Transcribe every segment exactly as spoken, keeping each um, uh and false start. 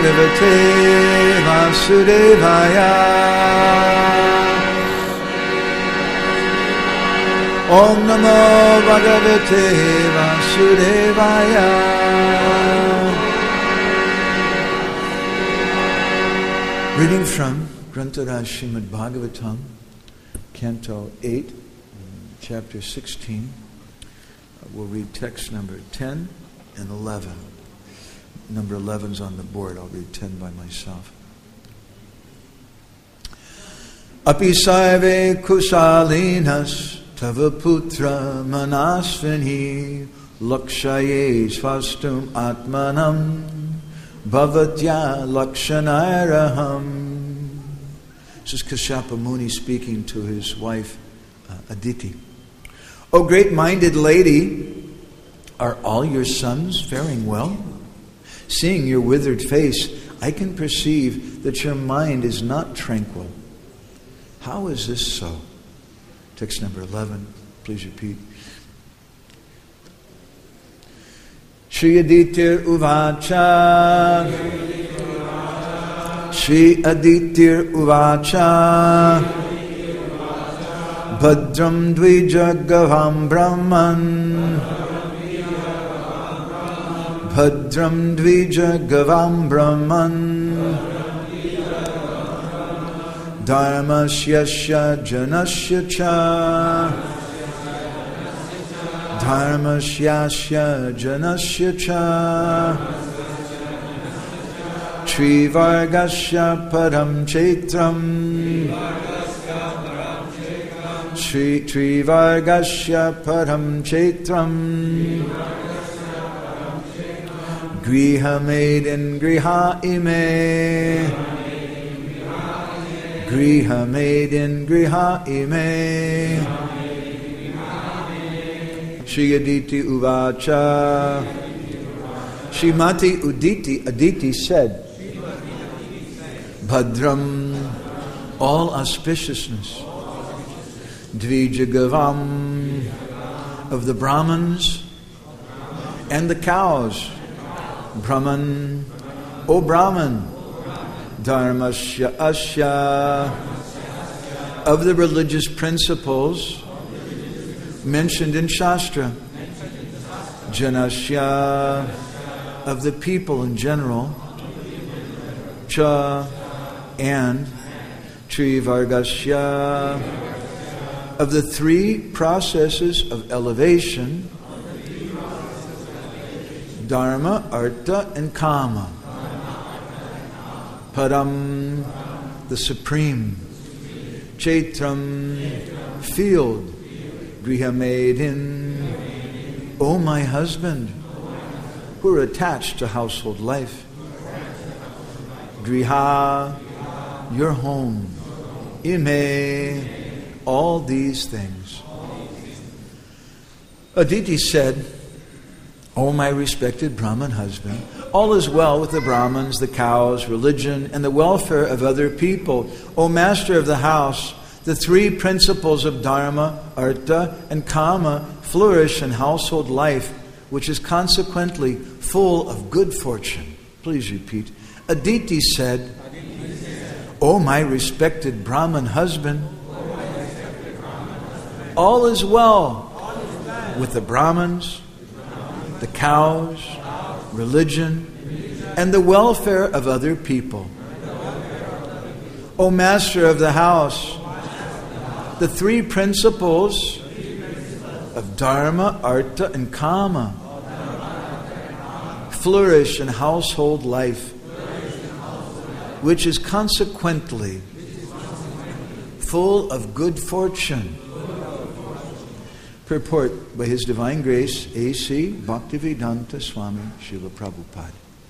Bhagavate Vasudevaya. Om Namo Bhagavate Vasudevaya. Reading from Grantaraj Srimad Bhagavatam, Canto eight, Chapter sixteen. We'll read text number ten and eleven. Number eleven is on the board. I'll read ten by myself. Api sarve kusalinas tava putra manasvini lakshaye svastum atmanam bhavatya lakshanaraham. This is Kashyapa Muni speaking to his wife uh, Aditi. O great-minded lady, are all your sons faring well? Seeing your withered face, I can perceive that your mind is not tranquil. How is this so? Text number eleven, please repeat. Shri Aditir Uvacha Shri Aditir Uvacha Bhadram Dvijagavam Brahman Bhadram Dvijagavam Brahman Dharmasyasya Janasya Cha Dharmasyasya Janasya Cha Trivargasya Param Chaitram Shri Trivargasya Param Chaitram Griha Maiden Griha Ime Griha Maiden Griha Ime Shri Aditi Uvacha Shrimati Uditi Aditi said, Bhadram, all auspiciousness, Dvijagavam, of the Brahmins and the cows, Brahman, O Brahman, Dharmasya Asya, of the religious principles mentioned in Shastra, Janasya, of the people in general, Cha, and Trivargasya, of the three processes of elevation, Dharma, Artha, and Kama. Param, the supreme. Chaitram, field. Griha maiden, O my husband, who are attached to household life. Griha, your home. Ime, all these things. Aditi said, O my respected Brahman husband, all is well with the Brahmins, the cows, religion, and the welfare of other people. O master of the house, the three principles of Dharma, Artha, and Kama flourish in household life, which is consequently full of good fortune. Please repeat. Aditi said, O my respected Brahman husband, all is well with the Brahmins, the cows, religion, and the welfare of other people. O master of the house, the three principles of Dharma, Artha, and Kama flourish in household life, which is consequently full of good fortune. Purport by His Divine Grace, A C Bhaktivedanta Swami Srila Prabhupada.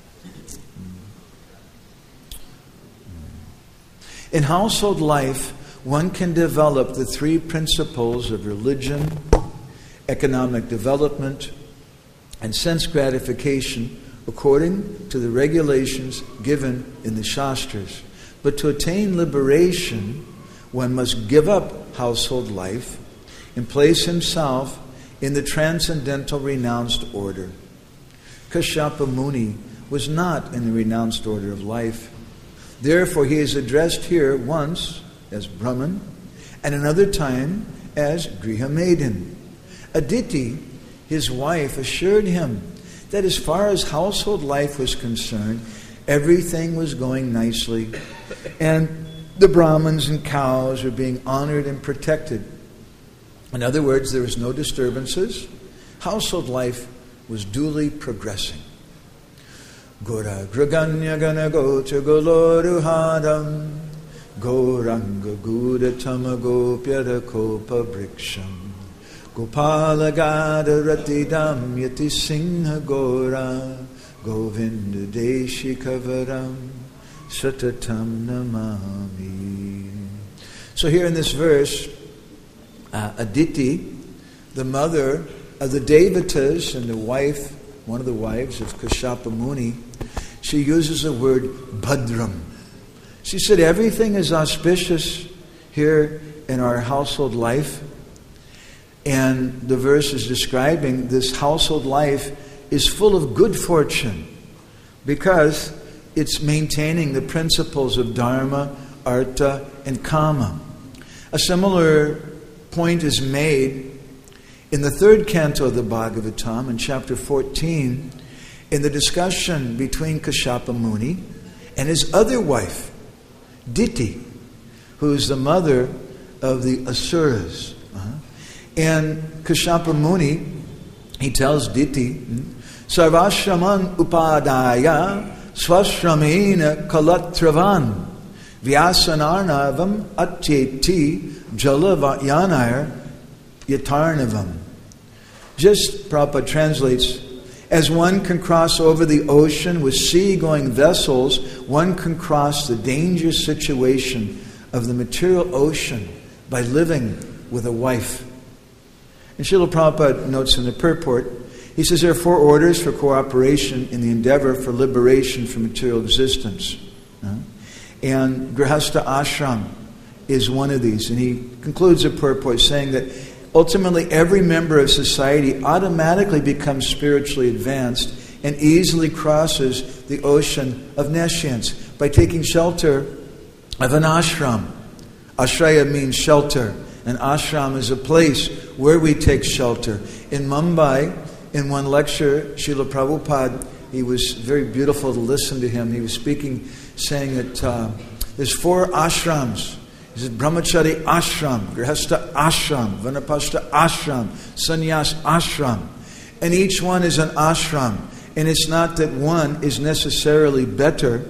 In household life, one can develop the three principles of religion, economic development, and sense gratification according to the regulations given in the Shastras. But to attain liberation, one must give up household life and place himself in the transcendental renounced order. Kashyapa Muni was not in the renounced order of life. Therefore, he is addressed here once as Brahman and another time as Griha maiden. Aditi, his wife, assured him that as far as household life was concerned, everything was going nicely, and the Brahmins and cows were being honored and protected. In other words, there was no disturbances. Household life was duly progressing. Gora graganya gana gocha goloruhadam goranga guda tamagopyada kopa briksham gopala gada ratidam yati singha gora govinda deshi kavaram satatam namami. So here in this verse, uh, Aditi, the mother of the Devatas and the wife, one of the wives of Kashyapa Muni, she uses the word Bhadram. She said everything is auspicious here in our household life. And the verse is describing this household life is full of good fortune because it's maintaining the principles of Dharma, Artha, and Kama. A similar point is made in the third canto of the Bhagavatam, in chapter fourteen, in the discussion between Kashyapa Muni and his other wife, Diti, who is the mother of the Asuras. Uh-huh. And Kashyapa Muni, he tells Diti, Sarvashraman upadaya swashramena kalatravan vyasanarnavam atyeti jalavayanayar yatarnavam. Just, Prabhupada translates, as one can cross over the ocean with sea-going vessels, one can cross the dangerous situation of the material ocean by living with a wife. And Srila Prabhupada notes in the purport, he says there are four orders for cooperation in the endeavor for liberation from material existence. Uh, and Grihastha Ashram is one of these. And he concludes the purport saying that ultimately every member of society automatically becomes spiritually advanced and easily crosses the ocean of nescience by taking shelter of an ashram. Ashraya means shelter. An ashram is a place where we take shelter. In Mumbai, in one lecture, Srila Prabhupada, he was very beautiful to listen to him. He was speaking, saying that uh, there's four ashrams. He says Brahmachari ashram, Grihastha ashram, Vanapashta ashram, Sannyas ashram. And each one is an ashram. And it's not that one is necessarily better.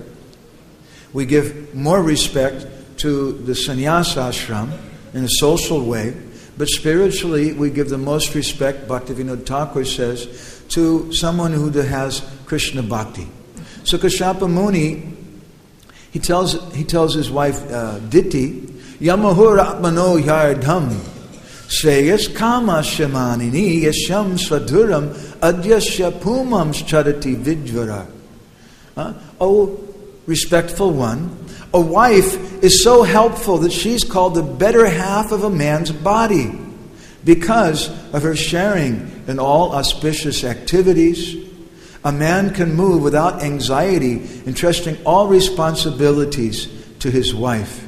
We give more respect to the sannyas ashram in a social way, but spiritually we give the most respect, Bhaktivinoda Thakur says, to someone who has Krishna Bhakti. So Kashyapa Muni, he tells he tells his wife uh, Diti, Yamahur Atmano Yardham Shreyas Kama Shamanini Yasham Svaduram Adyasya Pumam Charati Vidvara. Uh, oh, respectful one, a wife is so helpful that she's called the better half of a man's body because of her sharing in all auspicious activities. A man can move without anxiety, entrusting all responsibilities to his wife.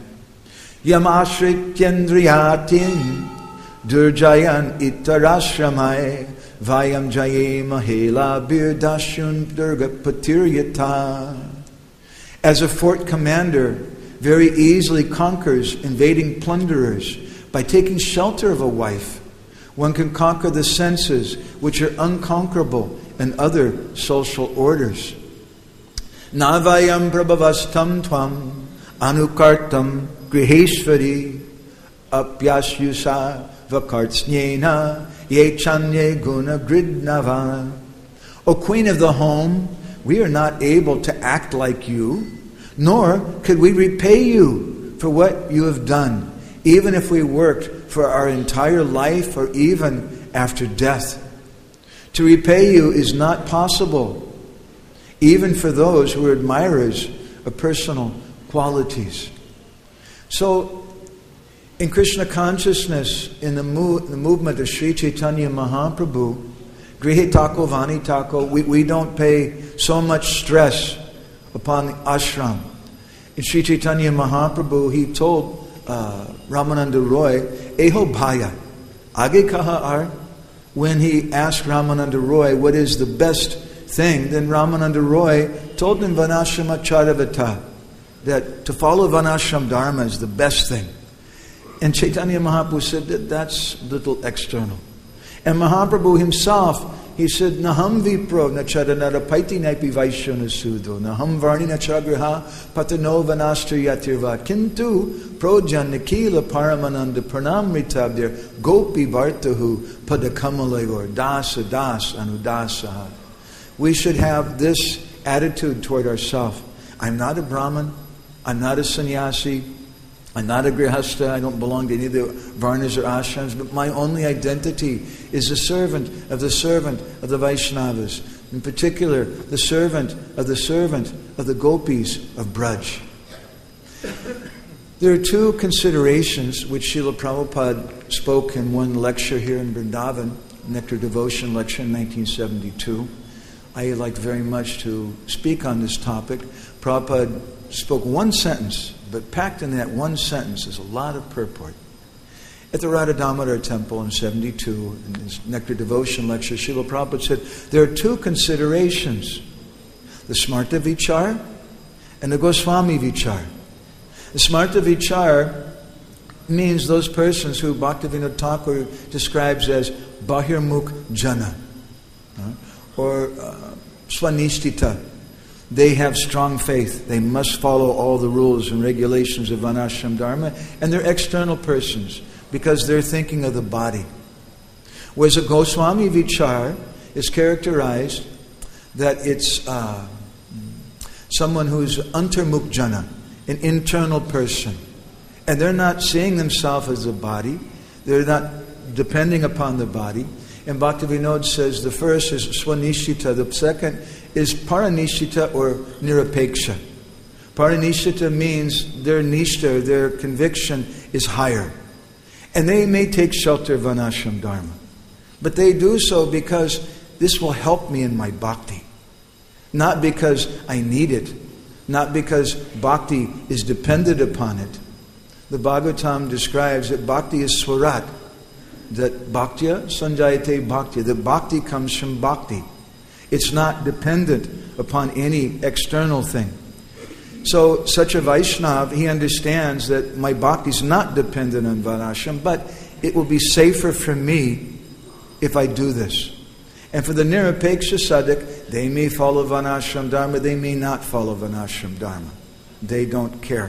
Yamashrit Kendriyatin Durjayan Itarashramai Vayam Jaye Mahela Birdashun Durga Patiryata. As a fort commander very easily conquers invading plunderers by taking shelter of a wife, one can conquer the senses which are unconquerable in other social orders. Navayam prabhavastam tvam anukartam griheshvari apyasyusa vakartsnyena yechanye guna gridnava. O Queen of the home, we are not able to act like you, nor could we repay you for what you have done, even if we worked for our entire life or even after death. To repay you is not possible, even for those who are admirers of personal qualities. So, in Krishna consciousness, in the, mo- the movement of Sri Chaitanya Mahaprabhu, Grihe tako, vani tako. We, we don't pay so much stress upon the ashram. In Sri Chaitanya Mahaprabhu, he told uh, Ramananda Roy, Eho bhaya, age kaha ar? When he asked Ramananda Roy what is the best thing, then Ramananda Roy told him Vanashrama Charavata, that to follow Vanashram Dharma is the best thing. And Chaitanya Mahaprabhu said that that's little external. And Mahaprabhu himself, he said, Naham vipro nachadanara paiti naipi vaishyana sudo Naham varni nachagraha patano vanastra yatirva Kintu projan nikila paramananda pranamritabdir gopi vartahu padakamalagor dasa das anudasa. We should have this attitude toward ourselves. I'm not a Brahmin. I'm not a sannyasi. I'm not a grihastha. I don't belong to any of the varnas or ashrams. But my only identity is the servant of the servant of the Vaishnavas. In particular, the servant of the servant of the gopis of Braj. There are two considerations which Srila Prabhupada spoke in one lecture here in Vrindavan, Nectar Devotion lecture in nineteen seventy-two. I like very much to speak on this topic. Prabhupada spoke one sentence, but packed in that one sentence is a lot of purport. At the Radha Damodar temple in seventy-two, in his Nectar Devotion lecture, Srila Prabhupada said, there are two considerations, the Smarta Vichar and the Goswami Vichar. The Smarta Vichar means those persons who Bhaktivinoda Thakur describes as Bahirmukh Jana, uh, or uh, Swanishtita. They have strong faith. They must follow all the rules and regulations of Vanashram Dharma. And they're external persons because they're thinking of the body. Whereas a Goswami Vichar is characterized that it's uh, someone who's antarmukh jana, an internal person. And they're not seeing themselves as a body. They're not depending upon the body. And Bhaktivinoda says the first is Swanishita, the second is Paranishita or Nirapeksha. Paranishita means their nishta, their conviction is higher. And they may take shelter of Vanashram Dharma. But they do so because this will help me in my bhakti. Not because I need it. Not because bhakti is dependent upon it. The Bhagavatam describes that bhakti is swarat. That bhaktya sanjayate bhaktya. That bhakti comes from bhakti. It's not dependent upon any external thing. So such a Vaishnav, he understands that my bhakti is not dependent on Vanashram, but it will be safer for me if I do this. And for the Nirapeksha Sadhak, they may follow Vanashram Dharma, they may not follow Vanashram Dharma. They don't care.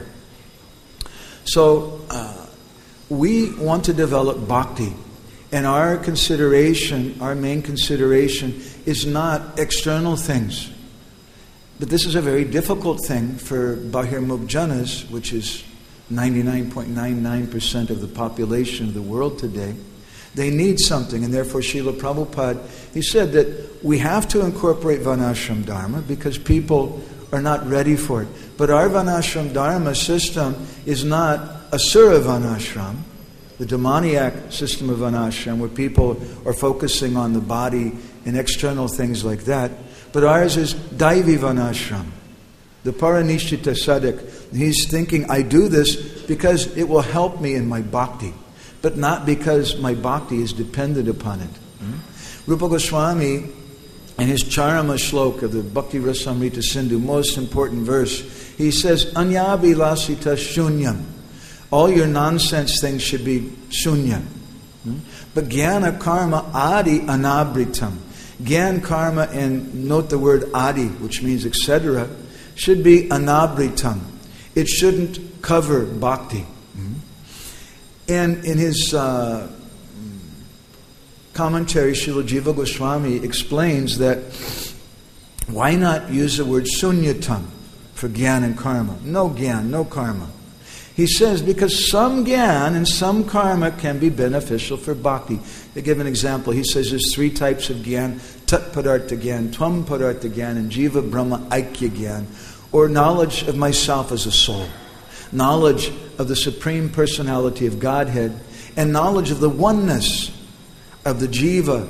So uh, we want to develop bhakti. And our consideration, our main consideration, is not external things. But this is a very difficult thing for Bahirmukh Janas, which is ninety-nine point nine nine percent of the population of the world today. They need something, and therefore Srila Prabhupada, he said that we have to incorporate Vanashram Dharma because people are not ready for it. But our Vanashram Dharma system is not Asura Vanashram, the demoniac system of Vanashram, where people are focusing on the body and external things like that. But ours is Daivi Vanashram, the Paranishita Sadhak. He's thinking, I do this because it will help me in my bhakti, but not because my bhakti is dependent upon it. Hmm? Rupa Goswami, in his Charama Shloka of the Bhakti Rasamrita Sindhu, most important verse, he says, Anyabhi lasita shunyam. All your nonsense things should be shunya. Hmm? But jnana karma adi anabritam. Gyan karma, and note the word adi, which means et cetera, should be anabritam. It shouldn't cover bhakti. Hmm? And in his uh, commentary, Srila Jiva Goswami explains that why not use the word sunyatam for gyan and karma? No gyan, no karma. He says because some gyan and some karma can be beneficial for bhakti. To give an example, he says there's three types of gyan: tat padartha gyan, tvam padartha gyan, and jiva brahma aikya gyan, or knowledge of myself as a soul, knowledge of the Supreme Personality of Godhead, and knowledge of the oneness of the jiva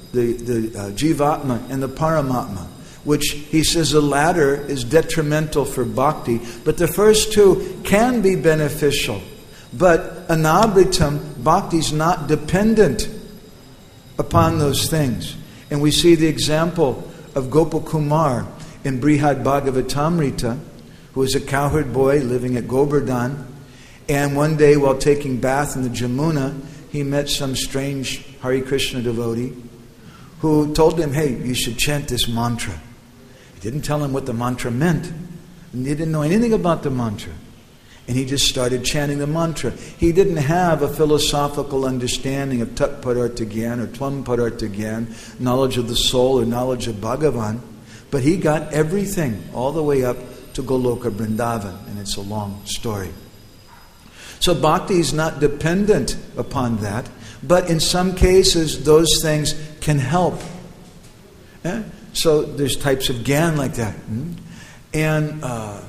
the, the uh, Jivatma and the Paramatma, which he says the latter is detrimental for bhakti, but the first two can be beneficial. But anabritam, bhakti is not dependent upon those things. And we see the example of Gopakumar in Brihad Bhagavatamrita, who was a cowherd boy living at Govardhan. And one day while taking bath in the Jamuna, he met some strange Hare Krishna devotee who told him, hey, you should chant this mantra. He didn't tell him what the mantra meant. And he didn't know anything about the mantra. And he just started chanting the mantra. He didn't have a philosophical understanding of Tat Padartha Gyan or Tvam Padartha Gyan, knowledge of the soul or knowledge of Bhagavan. But he got everything all the way up to Goloka Vrindavan. And it's a long story. So bhakti is not dependent upon that. But in some cases, those things can help. Eh? So there's types of gyan like that. Hmm? And uh,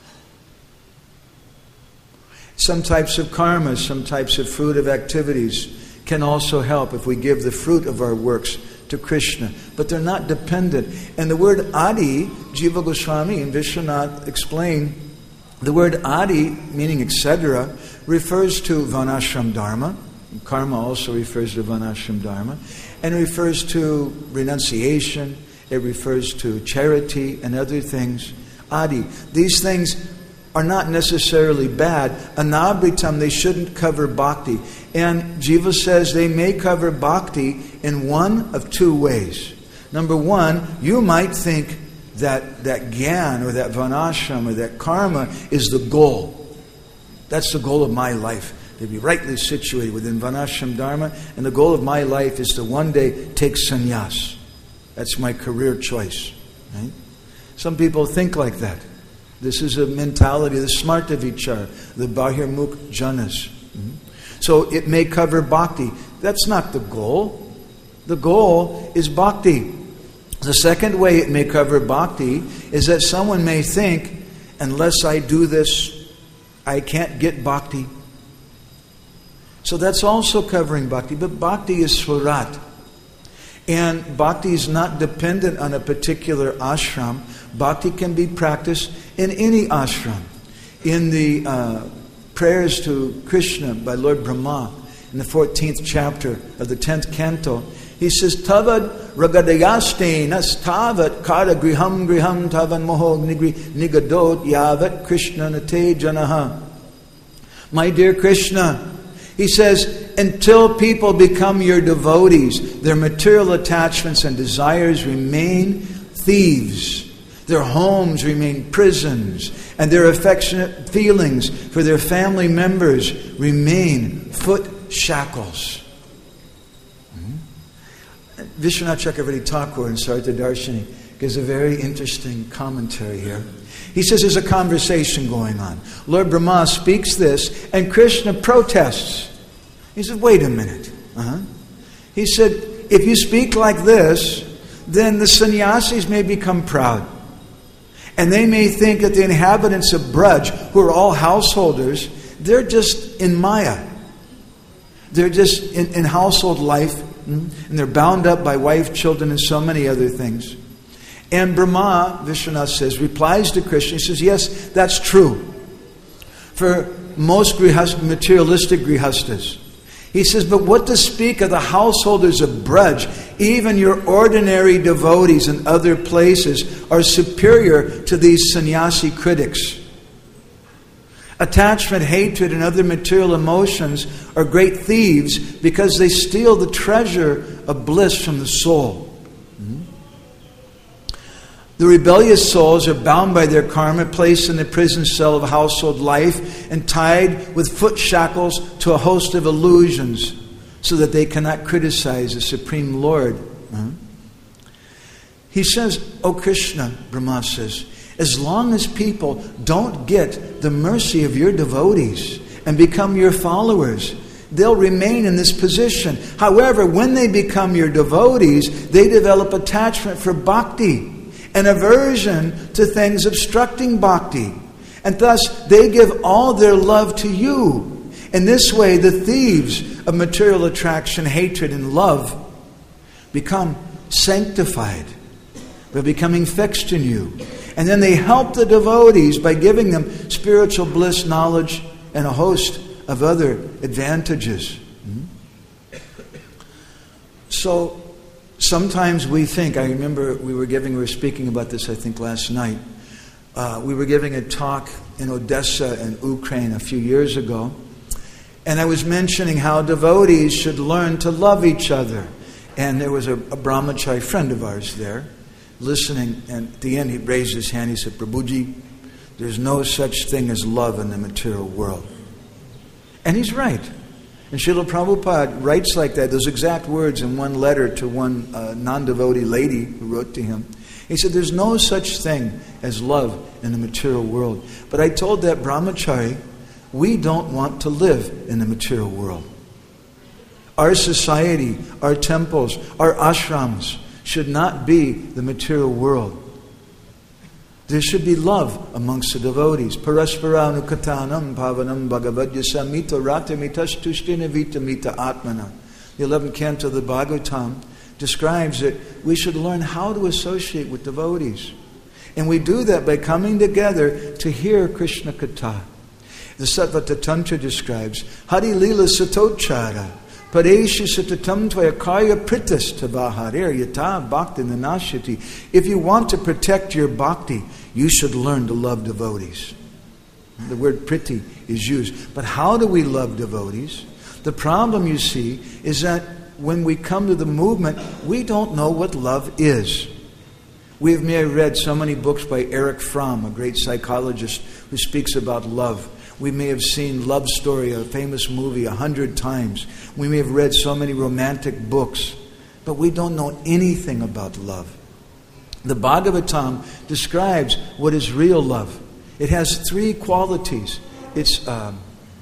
some types of karma, some types of fruitive activities can also help if we give the fruit of our works to Krishna. But they're not dependent. And the word adi, Jiva Goswami and Vishwanath explain, the word adi, meaning et cetera, refers to Varnashram Dharma. Karma also refers to Varnashram Dharma. And it refers to renunciation. It refers to charity and other things. Adi. These things are not necessarily bad. Anabritam, they shouldn't cover bhakti. And Jiva says they may cover bhakti in one of two ways. Number one, you might think that that gyan or that varnashram or that karma is the goal. That's the goal of my life. To be rightly situated within varnashram dharma. And the goal of my life is to one day take sannyas. That's my career choice. Right? Some people think like that. This is a mentality, the smarta vichar, the bahirmukh janas. Mm-hmm. So it may cover bhakti. That's not the goal. The goal is bhakti. The second way it may cover bhakti is that someone may think, unless I do this, I can't get bhakti. So that's also covering bhakti. But bhakti is swarat. And bhakti is not dependent on a particular ashram. Bhakti can be practiced in any ashram. In the uh, prayers to Krishna by Lord Brahma, in the fourteenth chapter of the tenth canto, he says, Tavad ragadayaste nastavat kara griham griham tavan moho nigadot yavat Krishna nate janaha. My dear Krishna, he says, until people become your devotees, their material attachments and desires remain thieves. Their homes remain prisons, and their affectionate feelings for their family members remain foot shackles. Mm-hmm. Vishwanath Chakravarti Thakur in Sarita Darshini gives a very interesting commentary here. He says there's a conversation going on. Lord Brahma speaks this, and Krishna protests. He said, wait a minute. Uh-huh. He said, if you speak like this, then the sannyasis may become proud. And they may think that the inhabitants of Braj, who are all householders, they're just in Maya. They're just in, in household life. Mm, and they're bound up by wife, children, and so many other things. And Brahma, Vishwanath says, replies to Krishna. He says, yes, that's true. For most grihast, materialistic grihastas. He says, but what to speak of the householders of Braj? Even your ordinary devotees in other places are superior to these sannyasi critics. Attachment, hatred, and other material emotions are great thieves because they steal the treasure of bliss from the soul. The rebellious souls are bound by their karma, placed in the prison cell of household life, and tied with foot shackles to a host of illusions, so that they cannot criticize the Supreme Lord. Uh-huh. He says, O Krishna, Brahma says, as long as people don't get the mercy of your devotees and become your followers, they'll remain in this position. However, when they become your devotees, they develop attachment for bhakti, an aversion to things obstructing bhakti. And thus, they give all their love to you. In this way, the thieves of material attraction, hatred, and love become sanctified by becoming fixed in you. And then they help the devotees by giving them spiritual bliss, knowledge, and a host of other advantages. So sometimes we think, I remember we were giving, we were speaking about this I think last night. Uh, we were giving a talk in Odessa in Ukraine a few years ago. And I was mentioning how devotees should learn to love each other. And there was a, a brahmachari friend of ours there listening. And at the end he raised his hand. He said, Prabhuji, there's no such thing as love in the material world. And he's right. And Srila Prabhupada writes like that, those exact words in one letter to one uh, non-devotee lady who wrote to him. He said, there's no such thing as love in the material world. But I told that brahmachari, we don't want to live in the material world. Our society, our temples, our ashrams should not be the material world. There should be love amongst the devotees. Parasparanu katanam pavanam bhagavadyasa mita rata mitastushtina vita mita atmana. The eleventh canto of the Bhagavatam describes that we should learn how to associate with devotees. And we do that by coming together to hear Krishna Katha. The Satvata Tantra describes Hari Lila Satochara Pareshi Satatam Tvayakaya Pritas Tavaharir Yata Bhakti Nanashiti. If you want to protect your bhakti, you should learn to love devotees. The word priti is used. But how do we love devotees? The problem, you see, is that when we come to the movement, we don't know what love is. We have may have read so many books by Erich Fromm, a great psychologist who speaks about love. We may have seen Love Story, a famous movie, a hundred times. We may have read so many romantic books, but we don't know anything about love. The Bhagavatam describes what is real love. It has three qualities. It's um,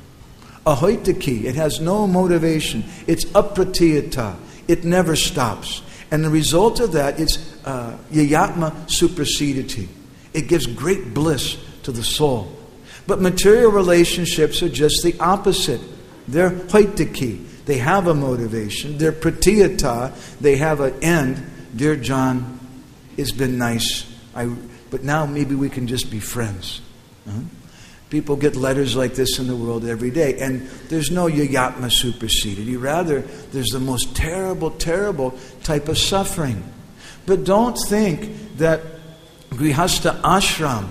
ahoitaki. It has no motivation. It's apratiyata. It never stops. And the result of that is uh, yayatma supersedity. It gives great bliss to the soul. But material relationships are just the opposite. They're hoitaki. They have a motivation. They're pratiyata. They have an end. Dear John, it's been nice. I, but now maybe we can just be friends. Huh? People get letters like this in the world every day. And there's no yayatma supersedity. Rather, there's the most terrible, terrible type of suffering. But don't think that Grihastha Ashram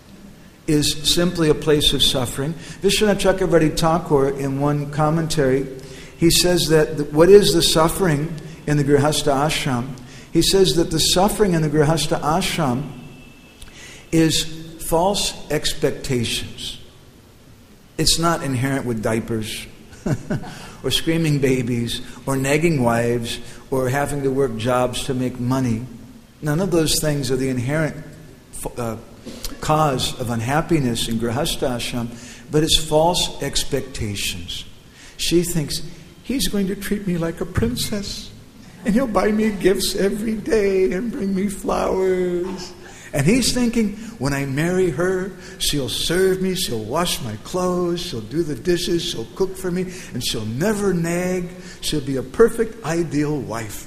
is simply a place of suffering. Vishwanath Chakravarti Thakur, in one commentary, he says that the, what is the suffering in the Grihastha Ashram? He says that the suffering in the Grihastha Ashram is false expectations. It's not inherent with diapers or screaming babies or nagging wives or having to work jobs to make money. None of those things are the inherent uh, cause of unhappiness in Grihastha Ashram, but it's false expectations. She thinks, he's going to treat me like a princess, and he'll buy me gifts every day and bring me flowers. And he's thinking, when I marry her, she'll serve me, she'll wash my clothes, she'll do the dishes, she'll cook for me, and she'll never nag. She'll be a perfect, ideal wife.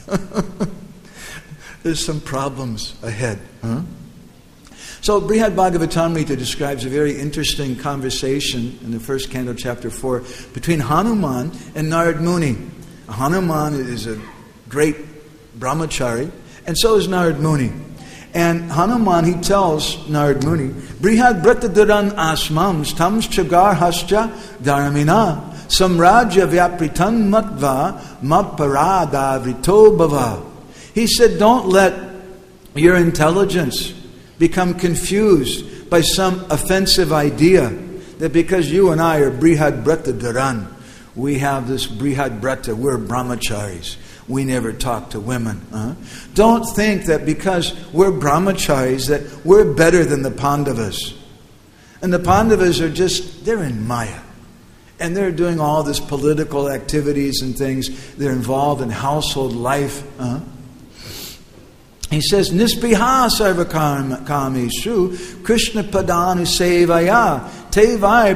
There's some problems ahead. Huh? So Brihad Bhagavatamrita describes a very interesting conversation in the first canto, chapter four, between Hanuman and Narad Muni. Hanuman is a great brahmachari, and so is Narad Muni. And Hanuman, he tells Narad Muni, Brihad Bratadaran Asmams Tams Chagar Hascha Dharamina Samrajya Vyapritan Matva Maparada Vrito Bhava. He said, don't let your intelligence become confused by some offensive idea that because you and I are Brihad Bratadaran, we have this Brihad Brata, we're brahmacharis. We never talk to women. Huh? Don't think that because we're brahmacharis that we're better than the Pandavas. And the Pandavas are just, they're in Maya. And they're doing all this political activities and things. They're involved in household life. Huh? He says, Nispriha sarvakamishu Krishna padanu sevaya tevai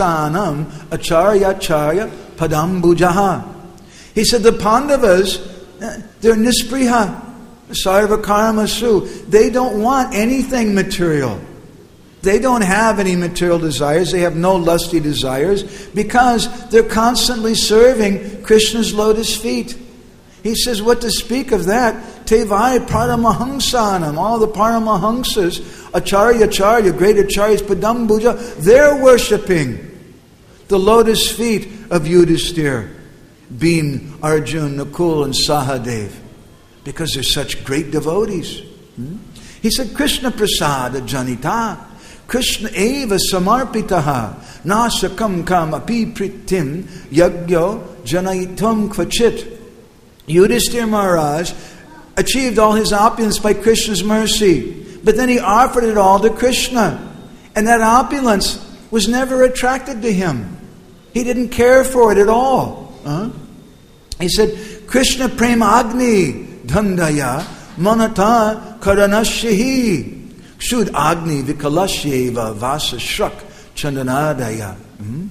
paramahangsanam acharya acharya padambujaha. He said the Pandavas They're nispriha, sarva karmasu. They don't want anything material. They don't have any material desires. They have no lusty desires because they're constantly serving Krishna's lotus feet. He says, what to speak of that? Tevai Paramahamsanam, all the Paramahamsas, Acharya Acharya, great Acharyas, Padambuja, they're worshipping the lotus feet of Yudhisthira, Bhim, Arjun, Nakul, and Sahadev, because they're such great devotees. Hmm? He said, Krishna Prasada Janita, Krishna eva samarpitaha, nasakam kam api pritim, yagyo janaitam kvachit. Yudhisthira Maharaj achieved all his opulence by Krishna's mercy, but then he offered it all to Krishna, and that opulence was never attracted to him. He didn't care for it at all. Huh? He said, Krishna prema agni dhandaya manata karanashihi shud agni vikalashyeva vasa shrak chandanadaya. Hmm?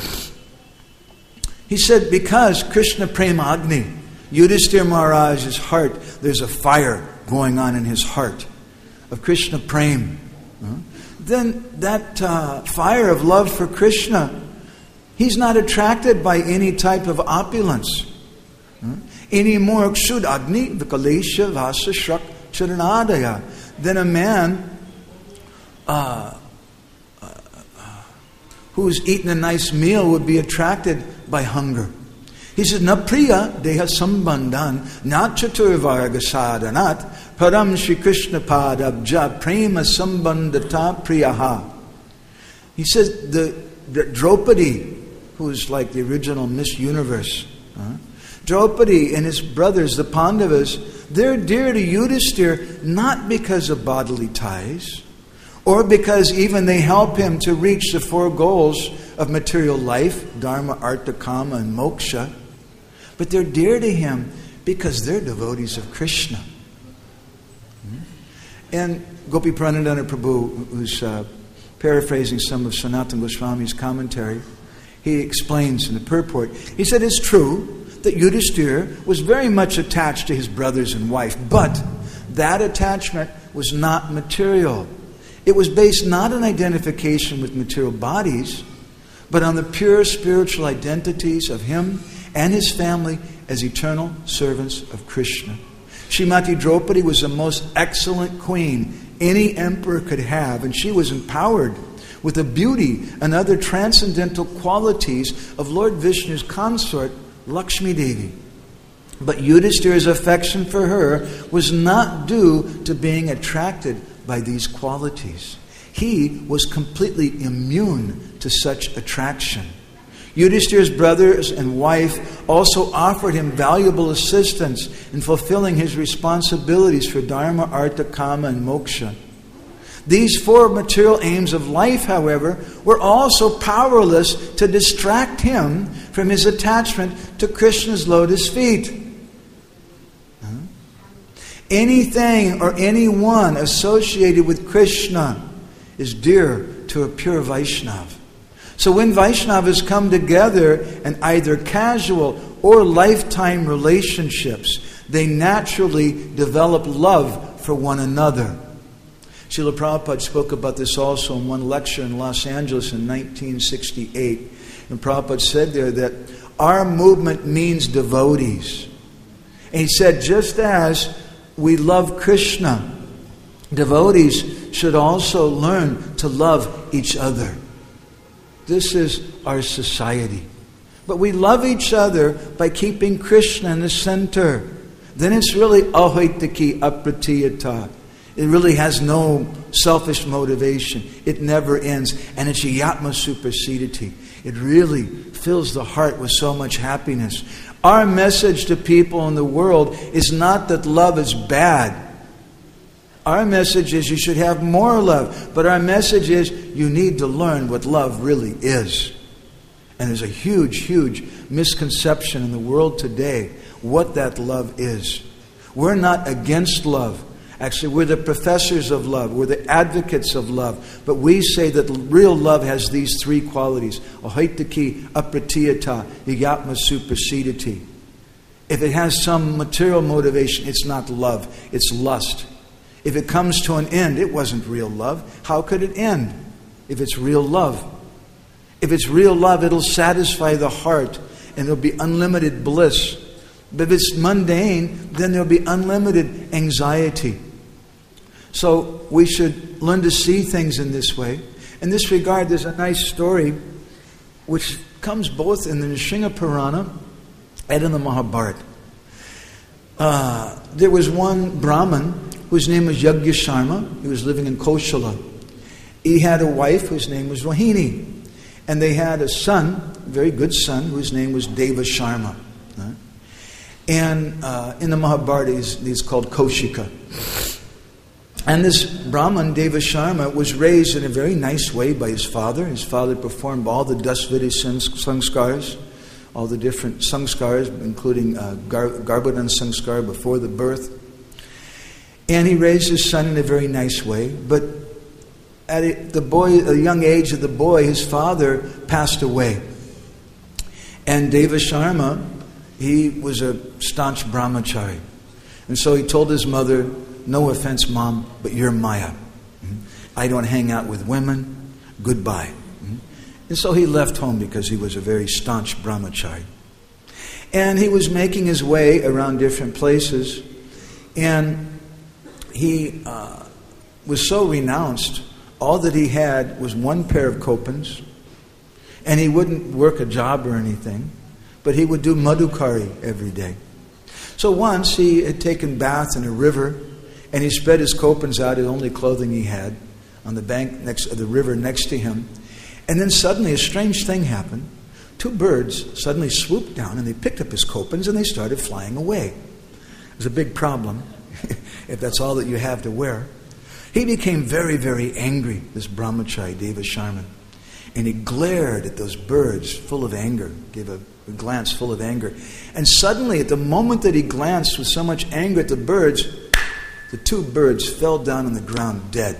He said, because Krishna prema agni, Yudhisthira Maharaj's heart, there's a fire going on in his heart of Krishna prema. Huh? Then that uh, fire of love for Krishna, he's not attracted by any type of opulence. Huh? Any more kshud agni vikalesha vasa shrak charanadaya than a man uh, uh, who's eaten a nice meal would be attracted by hunger. He says, na priya deha sambandhan na chaturvarga sadhanat param Shri Krishna padabja prema sambandhata priyaha. He says, the, the Draupadi, who's like the original Miss Universe, huh? Draupadi and his brothers, the Pandavas, they're dear to Yudhisthira not because of bodily ties, or because even they help him to reach the four goals of material life, dharma, artha, kama, and moksha, but they're dear to him because they're devotees of Krishna. And Gopi Pranadhana Prabhu, who's uh, paraphrasing some of Sanatana Goswami's commentary, he explains in the purport, he said it's true that Yudhisthira was very much attached to his brothers and wife, but that attachment was not material. It was based not on identification with material bodies, but on the pure spiritual identities of him and his family as eternal servants of Krishna. Srimati Draupadi was the most excellent queen any emperor could have, and she was empowered with the beauty and other transcendental qualities of Lord Vishnu's consort, Lakshmi Devi. But Yudhisthira's affection for her was not due to being attracted by these qualities. He was completely immune to such attraction. Yudhisthira's brothers and wife also offered him valuable assistance in fulfilling his responsibilities for dharma, artha, kama, and moksha. These four material aims of life, however, were also powerless to distract him from his attachment to Krishna's lotus feet. Huh? Anything or anyone associated with Krishna is dear to a pure Vaishnava. So when Vaishnavas come together in either casual or lifetime relationships, they naturally develop love for one another. Srila Prabhupada spoke about this also in one lecture in Los Angeles in nineteen sixty-eight. And Prabhupada said there that our movement means devotees. And he said, just as we love Krishna, devotees should also learn to love each other. This is our society. But we love each other by keeping Krishna in the center. Then it's really ahoitaki apratiyata. It really has no selfish motivation. It never ends. And it's yatma supersediti. It really fills the heart with so much happiness. Our message to people in the world is not that love is bad. Our message is you should have more love. But our message is you need to learn what love really is. And there's a huge, huge misconception in the world today what that love is. We're not against love. Actually, we're the professors of love. We're the advocates of love. But we say that real love has these three qualities. Ahoitaki apratiyata, yatma supersediti. If it has some material motivation, it's not love, it's lust. If it comes to an end, it wasn't real love. How could it end if it's real love? If it's real love, it'll satisfy the heart and there'll be unlimited bliss. But if it's mundane, then there'll be unlimited anxiety. So we should learn to see things in this way. In this regard, there's a nice story which comes both in the Nrsimha Purana and in the Mahabharata. Uh, there was one Brahmin whose name was Yajna-Sharma. He was living in Koshala. He had a wife whose name was Rohini. And they had a son, a very good son, whose name was Deva-Sharma. Right? And uh, in the Mahabharata, he's, he's called Kaushika. And this Brahman, Deva-Sharma, was raised in a very nice way by his father. His father performed all the Dasviti sanskars, all the different sanskars, including uh, Gar- Garbhodan sanskar before the birth. And he raised his son in a very nice way. But at a, the boy, a young age of the boy, his father passed away. And Deva-Sharma, he was a staunch brahmachari. And so he told his mother, "No offense, Mom, but you're Maya. I don't hang out with women. Goodbye." And so he left home because he was a very staunch brahmachari. And he was making his way around different places. And he uh, was so renounced, all that he had was one pair of kopans. And he wouldn't work a job or anything, but he would do madhukari every day. So once he had taken bath in a river, and he spread his kopans out, the only clothing he had, on the bank next of the river next to him. And then suddenly a strange thing happened. Two birds suddenly swooped down and they picked up his kopans and they started flying away. It was a big problem if that's all that you have to wear. He became very, very angry, this brahmachari, Deva-Sharma. And he glared at those birds full of anger, gave a, a glance full of anger. And suddenly, at the moment that he glanced with so much anger at the birds, the two birds fell down on the ground dead.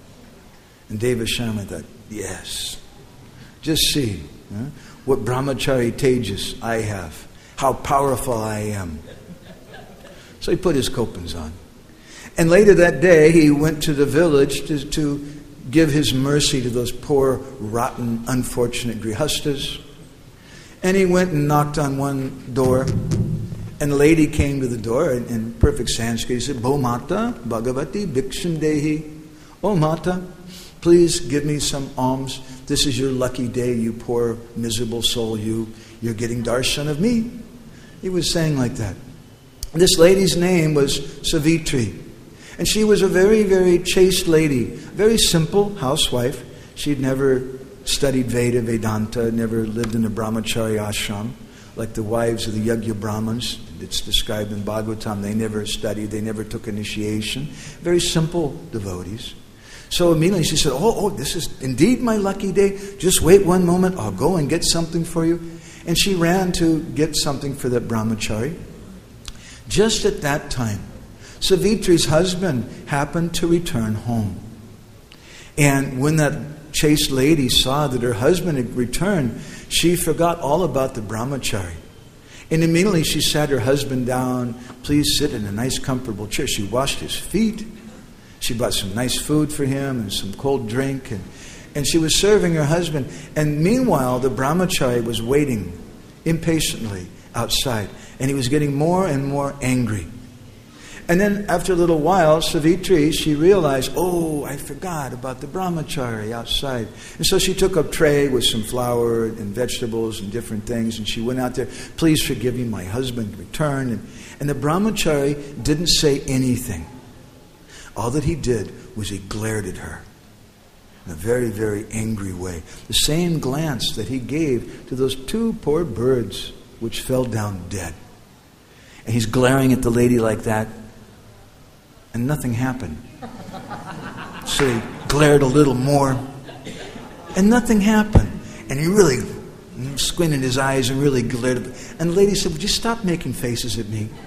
And Deva-Sharma thought, yes, just see huh, what brahmachari tejas I have, how powerful I am. So he put his kopans on. And later that day, he went to the village to, to give his mercy to those poor, rotten, unfortunate grihastas. And he went and knocked on one door. And the lady came to the door in, in perfect Sanskrit. He said, "Bo Mata, Bhagavati, Bhiksham Dehi." "Oh Mata, please give me some alms. This is your lucky day, you poor, miserable soul. You, you're getting darshan of me." He was saying like that. This lady's name was Savitri. And she was a very, very chaste lady. Very simple housewife. She'd never studied Veda, Vedanta, never lived in a brahmachari ashram, like the wives of the Yajna Brahmins. It's described in Bhagavatam. They never studied, they never took initiation. Very simple devotees. So immediately she said, oh, oh, this is indeed my lucky day. Just wait one moment, I'll go and get something for you. And she ran to get something for that brahmachari. Just at that time, Savitri's husband happened to return home. And when that chaste lady saw that her husband had returned, she forgot all about the brahmachari. And immediately she sat her husband down. "Please sit in a nice comfortable chair." She washed his feet. She brought some nice food for him and some cold drink. And, and she was serving her husband. And meanwhile, the brahmachari was waiting impatiently outside. And he was getting more and more angry. And then after a little while, Savitri, she realized, oh, I forgot about the brahmachari outside. And so she took a tray with some flour and vegetables and different things, and she went out there, "Please forgive me, my husband returned." And, and the brahmachari didn't say anything. All that he did was he glared at her in a very, very angry way. The same glance that he gave to those two poor birds which fell down dead. And he's glaring at the lady like that. And nothing happened. So he glared a little more. And nothing happened. And he really squinted his eyes and really glared. And the lady said, "Would you stop making faces at me?"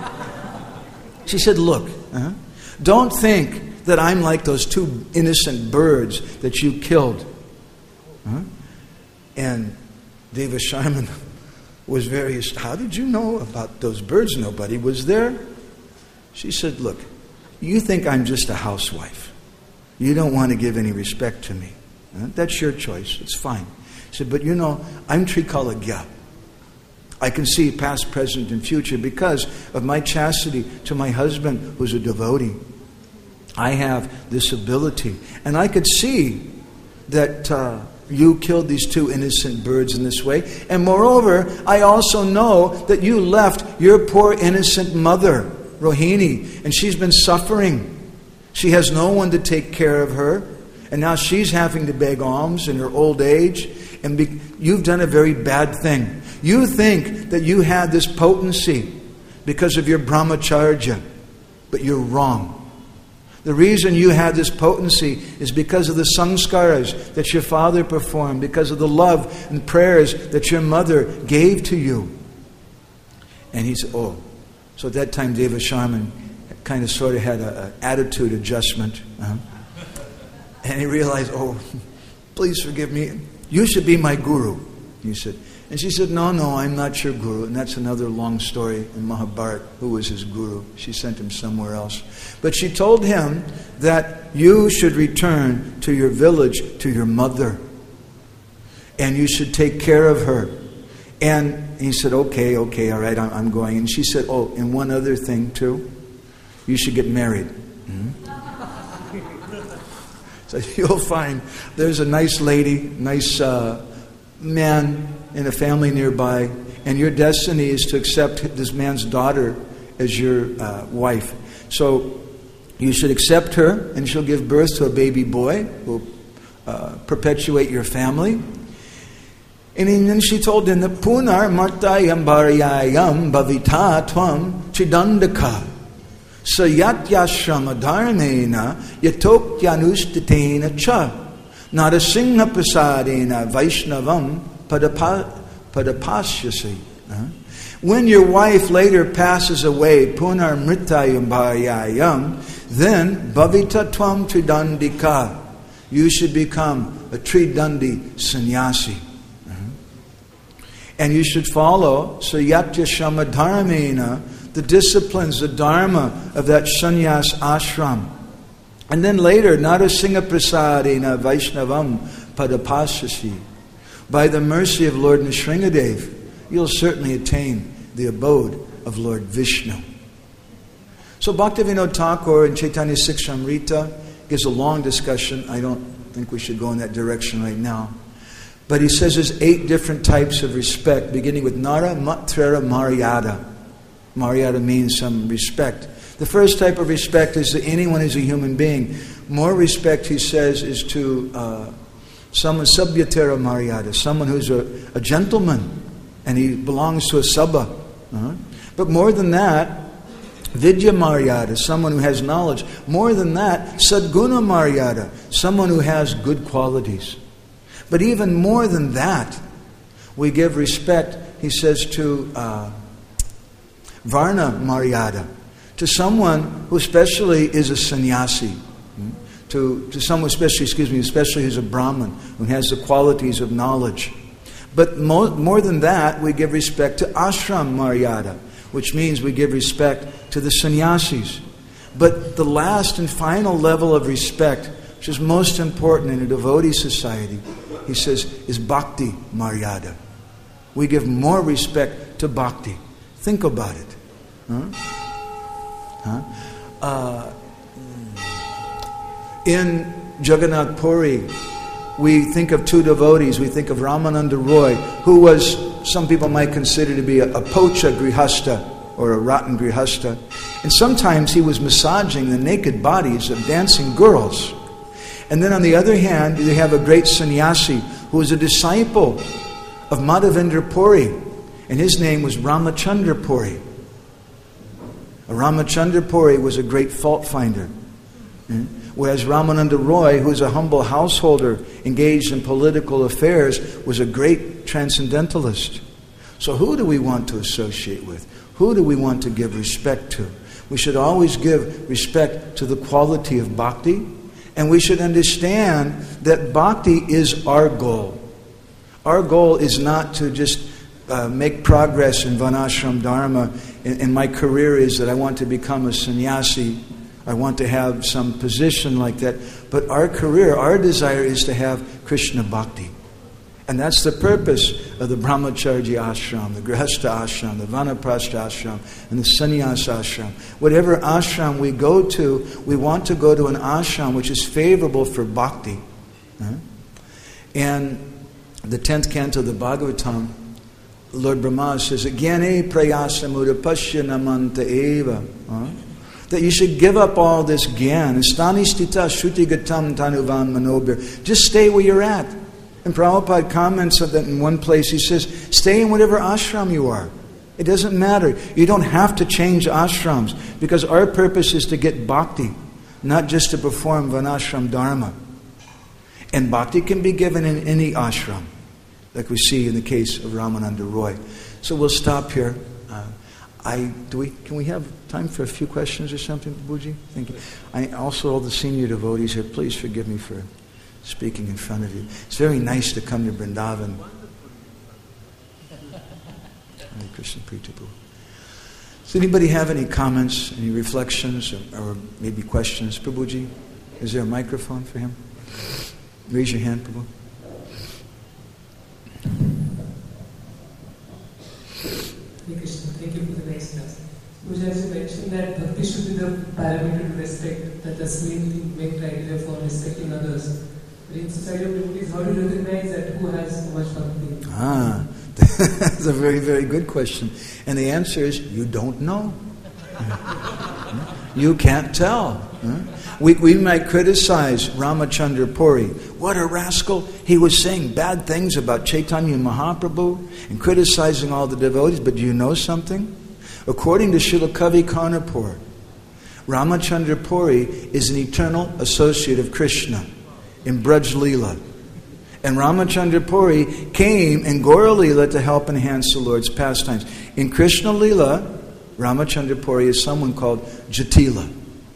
She said, "Look, uh-huh, don't think that I'm like those two innocent birds that you killed." Uh-huh. And Deva-Sharma was very, how did you know about those birds? Nobody was there. She said, look, you think I'm just a housewife. You don't want to give any respect to me. That's your choice. It's fine. She said, but you know, I'm Trikalagya. I can see past, present, and future because of my chastity to my husband who's a devotee. I have this ability. And I could see that uh, you killed these two innocent birds in this way. And moreover, I also know that you left your poor innocent mother, Rohini, and she's been suffering. She has no one to take care of her. And now she's having to beg alms in her old age. And be, you've done a very bad thing. You think that you had this potency because of your brahmacharya. But you're wrong. The reason you had this potency is because of the samskaras that your father performed, because of the love and prayers that your mother gave to you. And he said, oh. So at that time, Deva Sharman kind of sort of had an attitude adjustment. Uh-huh. And he realized, oh, please forgive me. You should be my guru. He said. And she said, no, no, I'm not your guru. And that's another long story in Mahabharata. Who was his guru? She sent him somewhere else. But she told him that you should return to your village, to your mother. And you should take care of her. And he said, okay, okay, all right, I'm going. And she said, oh, and one other thing too. You should get married. Mm-hmm. So you'll find there's a nice lady, nice uh, man in a family nearby, and your destiny is to accept this man's daughter as your uh, wife. So you should accept her, and she'll give birth to a baby boy who will uh, perpetuate your family. And then she told him that Punar Martayam Bharyayam Bhavita Tvam Chidandaka Sayatyashrama Dharmena Yatokyanustitena Cha Narasingha Prasadena Vaishnavam Padapasyasi. When your wife later passes away, Punar Mritayam Bharyayam, then Bhavita Tvam Tridandika, you should become a Tridandi sannyasi. And you should follow Sayatya Shama Dharmena, the disciplines, the dharma of that sannyas ashram. And then later, Narasingha Prasadena Vaishnavam Padapasyasi. By the mercy of Lord Nrsingadev, you'll certainly attain the abode of Lord Vishnu. So Bhaktivinoda Thakur in Chaitanya Sikshamrita gives a long discussion. I don't think we should go in that direction right now. But he says there's eight different types of respect, beginning with Nara Matrera Maryada. Maryada means some respect. The first type of respect is to anyone who's a human being. More respect, he says, is to uh, someone Sabhyatera Maryada, someone who's a, a gentleman and he belongs to a sabha. Uh-huh. But more than that, Vidya Maryada, someone who has knowledge. More than that, Sadguna Maryada, someone who has good qualities. But even more than that, we give respect, he says, to uh, Varna Maryada, to someone who especially is a sannyasi, to, to someone especially, excuse me, especially who's a Brahmin, who has the qualities of knowledge. But more, more than that, we give respect to Ashram Maryada, which means we give respect to the sannyasis. But the last and final level of respect, which is most important in a devotee society, he says, is Bhakti Maryada. We give more respect to Bhakti. Think about it. Huh? Huh? Uh, in Jagannath Puri, we think of two devotees. We think of Ramananda Roy, who was, some people might consider to be a, a pocha grihasta, or a rotten grihasta. And sometimes he was massaging the naked bodies of dancing girls. And then on the other hand, you have a great sannyasi who was a disciple of Madhavendra Puri. And his name was Ramachandra Puri. Ramachandra Puri was a great fault finder. Whereas Ramananda Roy, who was a humble householder engaged in political affairs, was a great transcendentalist. So who do we want to associate with? Who do we want to give respect to? We should always give respect to the quality of bhakti. And we should understand that bhakti is our goal. Our goal is not to just uh, make progress in Varnashram Dharma, and, and my career is that I want to become a sannyasi. I want to have some position like that. But our career, our desire is to have Krishna Bhakti. And that's the purpose of the Brahmacharya ashram, the Grihastha ashram, the Vanaprastha ashram, and the Sannyas ashram. Whatever ashram we go to, we want to go to an ashram which is favorable for bhakti. Huh? And the tenth canto of the Bhagavatam, Lord Brahma says, Gyane prayasa mudapashya namanta eva. Huh? That you should give up all this gyan. Stani stita shruti gatam tanuvan manobir. Just stay where you're at. And Prabhupada comments that in one place, he says, stay in whatever ashram you are. It doesn't matter. You don't have to change ashrams, because our purpose is to get bhakti, not just to perform Varnashram Dharma. And bhakti can be given in any ashram, like we see in the case of Ramananda Roy. So we'll stop here. Uh, I do we can we have time for a few questions or something, Prabhuji? Thank you. I also, all the senior devotees here, please forgive me for speaking in front of you. It's very nice to come to Vrindavan. Hare Krishna Priti Prabhu. Does anybody have any comments, any reflections, or, or maybe questions? Prabhuji, is there a microphone for him? Raise your hand, Prabhu. Hare Krishna, thank you for the nice class. Prabhuji, as you mentioned that bhakti should be the parameter to respect, that that's mainly main criteria for respecting others. In society of devotees, how do you recognize that who has so much bhakti? Ah, that's a very, very good question. And the answer is, you don't know. You can't tell. We, we might criticize Ramachandra Puri. What a rascal. He was saying bad things about Chaitanya Mahaprabhu and criticizing all the devotees. But do you know something? According to Srila Kavi Karnapur, Ramachandra Puri is an eternal associate of Krishna in Braj Leela. And Ramachandra Puri came in Gaura Leela to help enhance the Lord's pastimes. In Krishna Leela, Ramachandra Puri is someone called Jatila.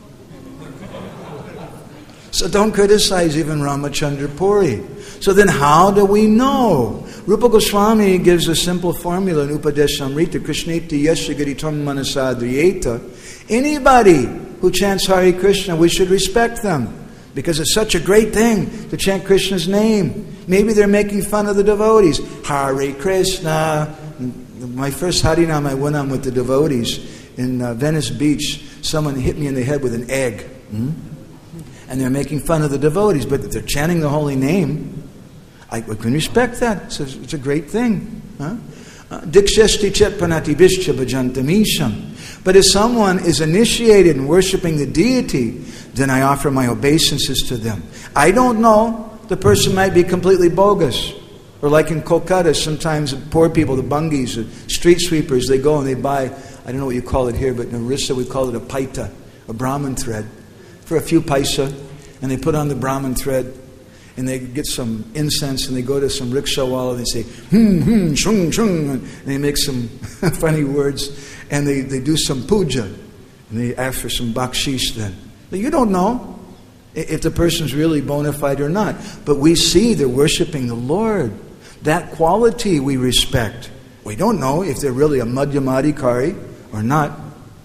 So don't criticize even Ramachandra Puri. So then how do we know? Rupa Goswami gives a simple formula in Upadeshamrita, Krishneti Yashagiri Tam Manasadriyeta. Anybody who chants Hare Krishna, we should respect them. Because it's such a great thing to chant Krishna's name. Maybe they're making fun of the devotees. Hare Krishna. My first Harinam I went on with the devotees in uh, Venice Beach. Someone hit me in the head with an egg. Hmm? And they're making fun of the devotees. But if they're chanting the holy name, I, I can respect that. It's a, it's a great thing. Huh? Diksheshti chet pranati bishcha bhajantamisham. But if someone is initiated in worshiping the deity, then I offer my obeisances to them. I don't know. The person might be completely bogus. Or like in Kolkata, sometimes poor people, the bungis, the street sweepers, they go and they buy, I don't know what you call it here, but in Orissa we call it a paita, a Brahmin thread, for a few paisa. And they put on the Brahmin thread, and they get some incense, and they go to some rickshaw wall, and they say, hmm, hmm, shung, shung, and they make some funny words, and they, they do some puja, and they ask for some bakshish then. But you don't know if the person's really bona fide or not. But we see they're worshiping the Lord. That quality we respect. We don't know if they're really a madhyamadikari or not.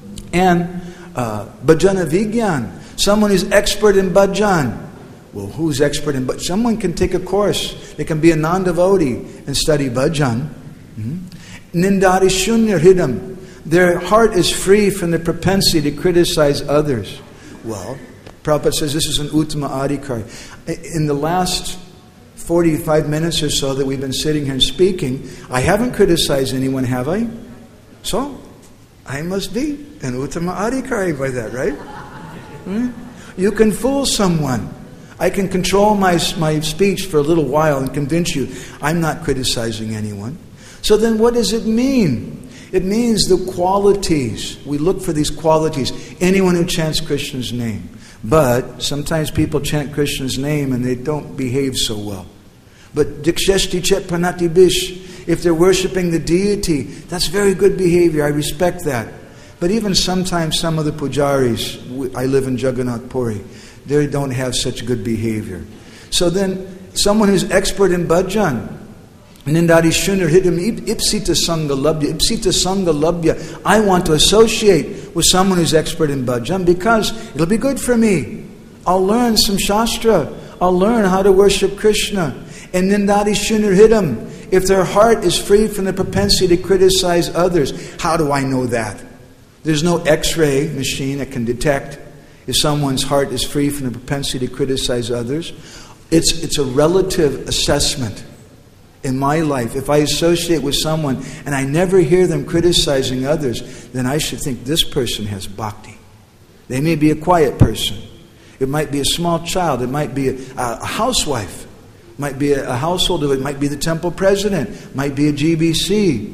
And uh, bhajana vigyan, someone who's expert in bhajan. Well, who's expert in bhajan? Someone can take a course. They can be a non-devotee and study bhajan. Mm-hmm. Nindari shunya hridam. Their heart is free from the propensity to criticize others. Well, Prabhupada says this is an uttama adhikari. In the last forty-five minutes or so that we've been sitting here and speaking, I haven't criticized anyone, have I? So, I must be an uttama adhikari by that, right? Hmm? You can fool someone. I can control my, my speech for a little while and convince you I'm not criticizing anyone. So then what does it mean? It means the qualities. We look for these qualities. Anyone who chants Krishna's name. But sometimes people chant Krishna's name and they don't behave so well. But Diksheshti Chet Pranati Bish, if they're worshipping the deity, that's very good behavior. I respect that. But even sometimes some of the pujaris, I live in Jagannath Puri, they don't have such good behavior. So then, someone who's expert in bhajan, Nindari Shunar Hidam Ipsita Sangha Labhya. Ipsita Sangha Labhya. I want to associate with someone who's expert in bhajan because it'll be good for me. I'll learn some shastra. I'll learn how to worship Krishna. And Nindari Shunar Hidam. If their heart is free from the propensity to criticize others, how do I know that? There's no X-ray machine that can detect if someone's heart is free from the propensity to criticize others. It's, it's a relative assessment. In my life, if I associate with someone and I never hear them criticizing others, then I should think this person has bhakti. They may be a quiet person. It might be a small child. It might be a, a housewife. It might be a, a household. It might be the temple president. It might be a G B C.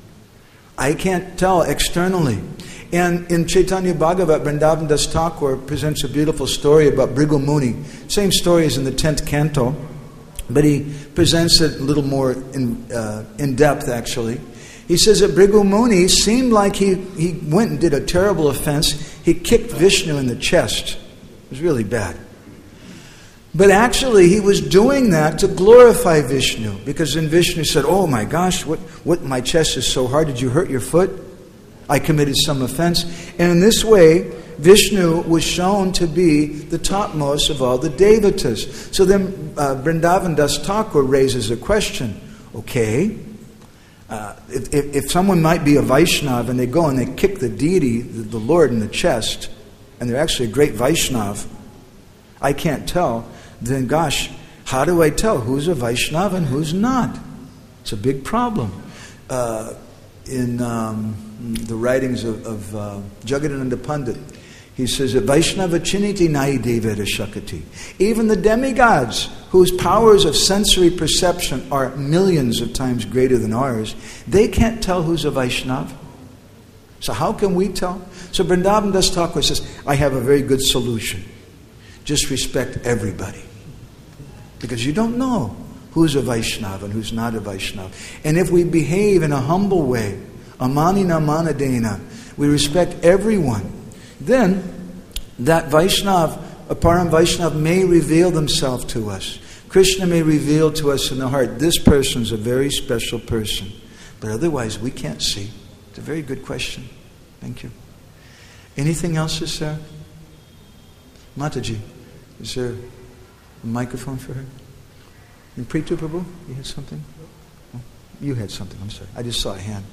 I can't tell externally. And in Chaitanya Bhagavat, Vrindavan Das Thakur presents a beautiful story about Bhrigu Muni. Same story as in the tenth canto. But he presents it a little more in, uh, in depth, actually. He says that Bhrigu Muni seemed like he, he went and did a terrible offense. He kicked Vishnu in the chest. It was really bad. But actually, he was doing that to glorify Vishnu. Because then Vishnu said, oh my gosh, what, what my chest is so hard. Did you hurt your foot? I committed some offense. And in this way, Vishnu was shown to be the topmost of all the devatas. So then uh, Vrindavan Das Thakur raises a question. Okay, uh, if, if, if someone might be a Vaishnava and they go and they kick the deity, the, the Lord, in the chest, and they're actually a great Vaishnava, I can't tell, then gosh, how do I tell who's a Vaishnava and who's not? It's a big problem. Uh, in um, the writings of, of uh, Jagadananda Pandit, he says that Vaishnava chiniti nai devata shakati. Even the demigods, whose powers of sensory perception are millions of times greater than ours, they can't tell who's a Vaishnava. So how can we tell? So Vrindavan Das Thakur says, I have a very good solution. Just respect everybody. Because you don't know who's a Vaishnava and who's not a Vaishnava. And if we behave in a humble way, amanina manadena, we respect everyone, then that Vaishnava, a Param Vaishnava, may reveal themselves to us. Krishna may reveal to us in the heart, this person's a very special person. But otherwise, we can't see. It's a very good question. Thank you. Anything else, is there? Mataji, is there a microphone for her? And Pritu Prabhu, you had something? Oh, you had something, I'm sorry. I just saw a hand.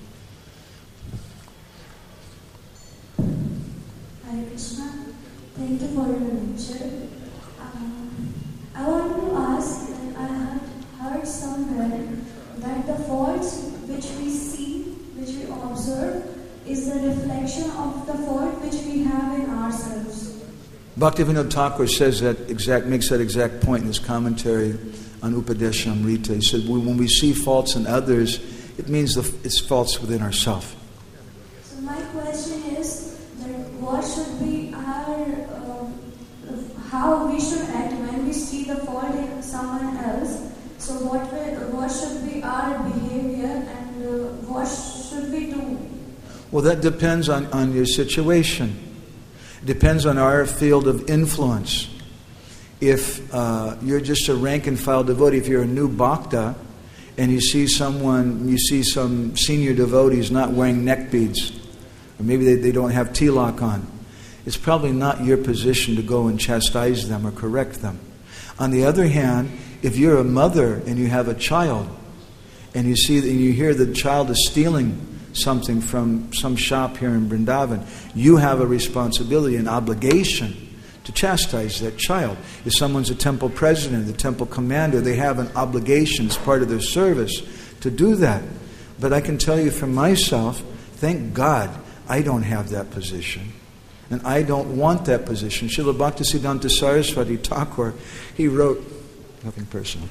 Hare Krishna, thank you for your lecture. Um, I want to ask, that I had heard somewhere that the faults which we see, which we observe, is the reflection of the fault which we have in ourselves. Bhaktivinoda Thakur says that exact, makes that exact point in his commentary on Upadeshamrita. He said, when we see faults in others, it means the, it's faults within ourselves. So my question is that what should be our, uh, how we should act when we see the fault in someone else. So what will, what should be our behavior and uh, what should we do? Well, that depends on, on your situation. It depends on our field of influence. If uh, you're just a rank and file devotee, if you're a new bhakta and you see someone, you see some senior devotees not wearing neck beads, or maybe they, they don't have tilak on, it's probably not your position to go and chastise them or correct them. On the other hand, if you're a mother and you have a child and you see that you hear the child is stealing something from some shop here in Vrindavan, you have a responsibility, an obligation to chastise that child. If someone's a temple president, the temple commander, they have an obligation as part of their service to do that. But I can tell you for myself, thank God I don't have that position. And I don't want that position. Srila Bhaktisiddhanta Saraswati Thakur, he wrote, nothing personal.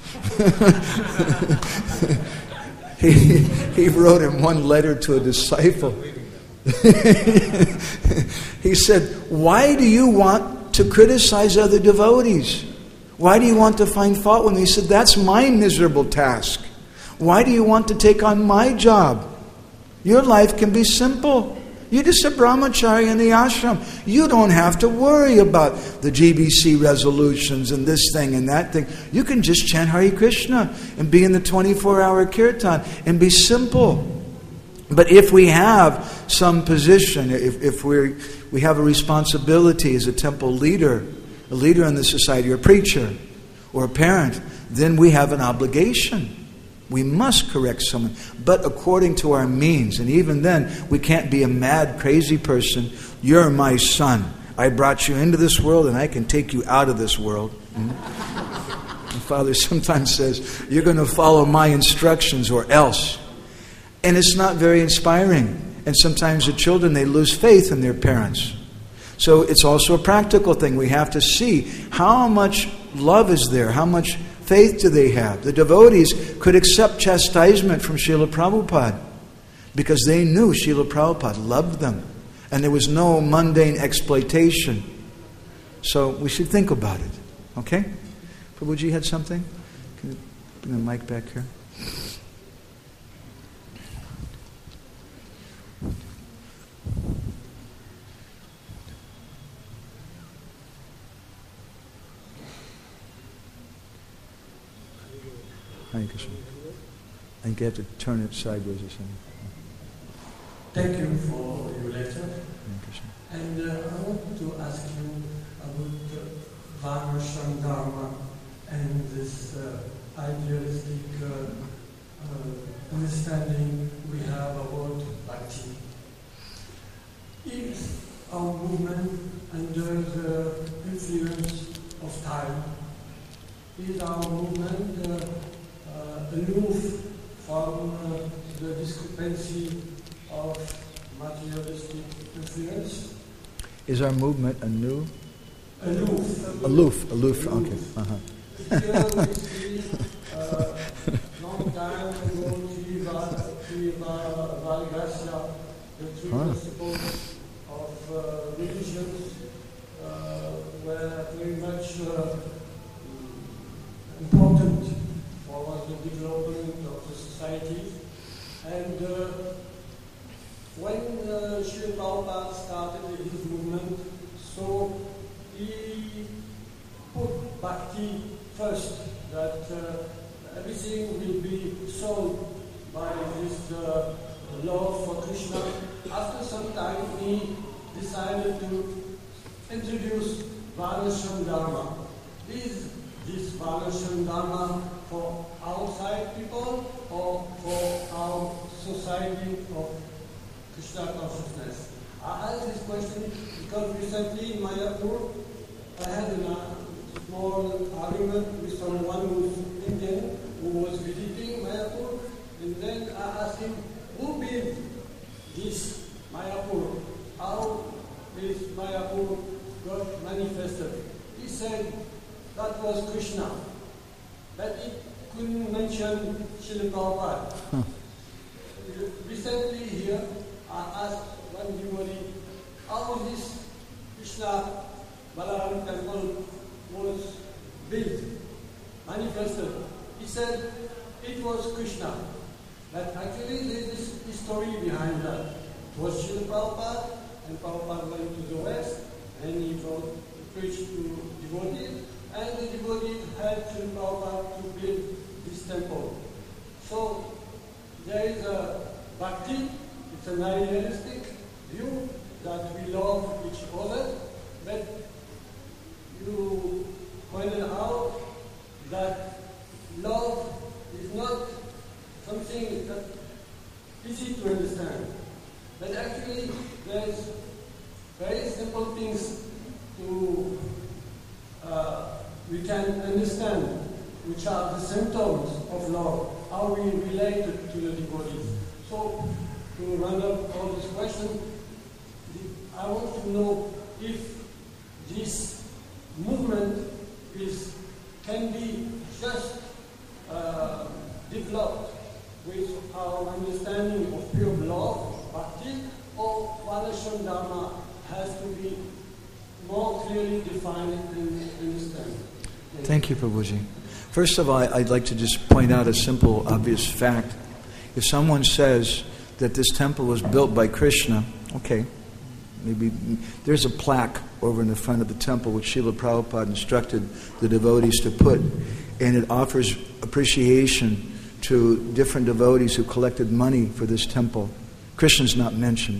he, he wrote in one letter to a disciple. He said, why do you want to criticize other devotees? Why do you want to find fault with me? He said, that's my miserable task. Why do you want to take on my job? Your life can be simple. You're just a brahmachari in the ashram. You don't have to worry about the G B C resolutions and this thing and that thing. You can just chant Hare Krishna and be in the twenty-four hour kirtan and be simple. But if we have some position, if, if we we have a responsibility as a temple leader, a leader in the society, or a preacher, or a parent, then we have an obligation. We must correct someone, but according to our means. And even then, we can't be a mad, crazy person. You're my son. I brought you into this world, and I can take you out of this world. Mm-hmm. And Father sometimes says, you're going to follow my instructions or else. And it's not very inspiring. And sometimes the children, they lose faith in their parents. So it's also a practical thing. We have to see how much love is there, how much faith do they have. The devotees could accept chastisement from Srila Prabhupada because they knew Srila Prabhupada loved them. And there was no mundane exploitation. So we should think about it. Okay? Prabhuji had something? Can you bring the mic back here? Hare Krishna. I think you have to turn it sideways or something. Thank you for your letter. And uh, I wanted to ask you about uh, Varnashram Dharma and this uh, idealistic uh, uh, understanding we have about Bhakti. Is our movement under the influence of time? Is our movement uh, Uh, aloof from uh, the discrepancy of materialistic influence? Is our movement a new? Aloof. Aloof. Aloof. Okay. Uh-huh. Here we see uh, long time ago, Trivagasya, the three Huh. principles of uh, religions uh, were very much uh, important for the development of the society. And uh, when uh, Srila Prabhupada started his movement, so he put Bhakti first, that uh, everything will be solved by this uh, love for Krishna. After some time, he decided to introduce Varnashram Dharma. Is this Varnashram Dharma for outside people or for our society of Krishna consciousness? I asked this question because recently in Mayapur, I had a small argument with someone who was Indian, who was visiting Mayapur, and then I asked him, who built this Mayapur? How is Mayapur got manifested? He said that was Krishna, but he couldn't mention Srila Prabhupada. Huh. Recently here, I asked one devotee, how this Krishna Balaram temple was built, manifested. He said it was Krishna. But actually there is this story behind that. It was Srila Prabhupada, and Prabhupada went to the west, and he wrote, preached to devotees, and the devotees helped Srila Prabhupada to build this temple. So there is a bhakti, it's an idealistic view that we love each other, but you pointed out that love is not something that easy to understand. But actually, there's very simple things to uh, we can understand, which are the symptoms of love, how we relate to the devotees. So, to round up all this question, I want to know if this movement is can be just uh, developed with our understanding of pure love, bhakti, or Varnashram Dharma has to be more clearly defined and understood. Thank you, Prabhuji. First of all, I'd like to just point out a simple, obvious fact. If someone says that this temple was built by Krishna, Okay. Maybe there's a plaque over in the front of the temple which Srila Prabhupada instructed the devotees to put, and it offers appreciation to different devotees who collected money for this temple. Krishna's not mentioned.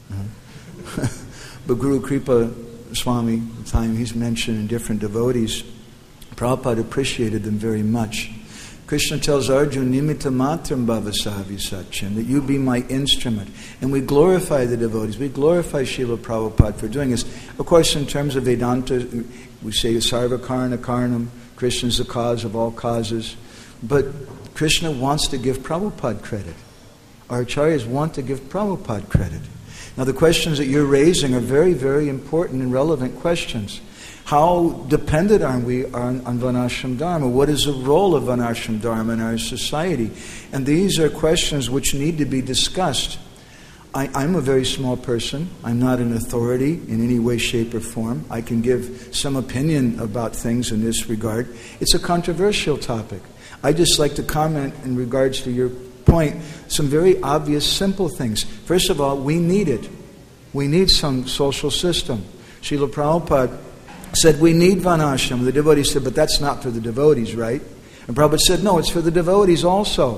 Uh-huh. But Guru Kripa Swami, the time he's mentioned in different devotees, Prabhupada appreciated them very much. Krishna tells Arjuna, nimitta matram bhavasavi satchin, that you be my instrument. And we glorify the devotees. We glorify Srila Prabhupada for doing this. Of course, in terms of Vedanta, we say sarva karna karnam, Krishna is the cause of all causes. But Krishna wants to give Prabhupada credit. Our acharyas want to give Prabhupada credit. Now the questions that you're raising are very, very important and relevant questions. How dependent are we on, on Varnashram Dharma? What is the role of Varnashram Dharma in our society? And these are questions which need to be discussed. I, I'm a very small person. I'm not an authority in any way, shape, or form. I can give some opinion about things in this regard. It's a controversial topic. I just like to comment in regards to your point, some very obvious, simple things. First of all, we need it. We need some social system. Srila Prabhupada said, we need Varnashram. The devotees said, but that's not for the devotees, right? And Prabhupada said, no, it's for the devotees also.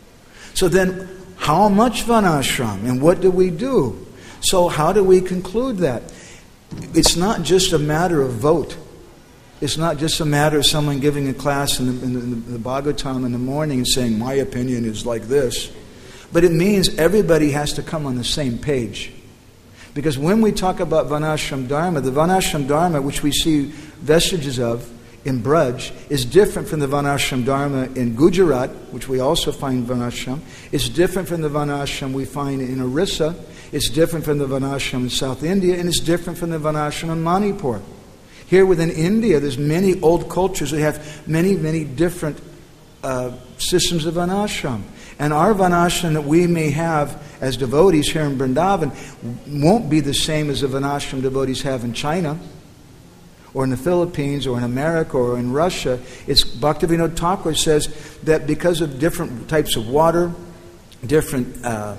So then, how much Varnashram? And what do we do? So how do we conclude that? It's not just a matter of vote. It's not just a matter of someone giving a class in the, in the, in the Bhagavatam in the morning and saying, my opinion is like this. But it means everybody has to come on the same page. Because when we talk about Varnashram Dharma, the Varnashram Dharma, which we see vestiges of in Braj, is different from the Varnashram Dharma in Gujarat, which we also find Varnashram. It's different from the Varnashram we find in Orissa. It's different from the Varnashram in South India, and it's different from the Varnashram in Manipur. Here within India, there's many old cultures that have many, many different uh, systems of Varnashram. And our Varnashram that we may have as devotees here in Vrindavan won't be the same as the Varnashram devotees have in China, or in the Philippines, or in America, or in Russia. It's Bhaktivinoda Thakur says that because of different types of water, different uh,